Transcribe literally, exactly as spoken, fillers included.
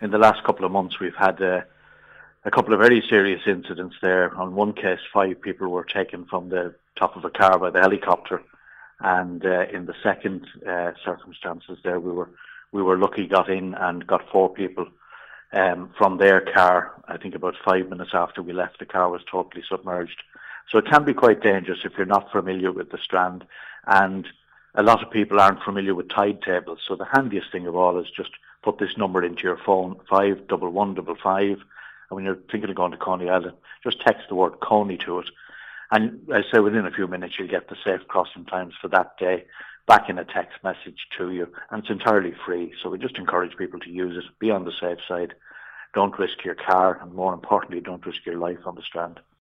in the last couple of months we've had uh, a couple of very serious incidents there. On one case, five people were taken from the top of a car by the helicopter, and uh, in the second uh, circumstances there, we were we were lucky, got in and got four people um, from their car. I think about five minutes after we left, the car was totally submerged. So it can be quite dangerous if you're not familiar with the Strand, and a lot of people aren't familiar with tide tables. So the handiest thing of all is just put this number into your phone, five double one double five, and when you're thinking of going to Coney Island, just text the word Coney to it. And I say within a few minutes you'll get the safe crossing times for that day back in a text message to you, and it's entirely free. So we just encourage people to use it, be on the safe side, don't risk your car, and more importantly, don't risk your life on the Strand.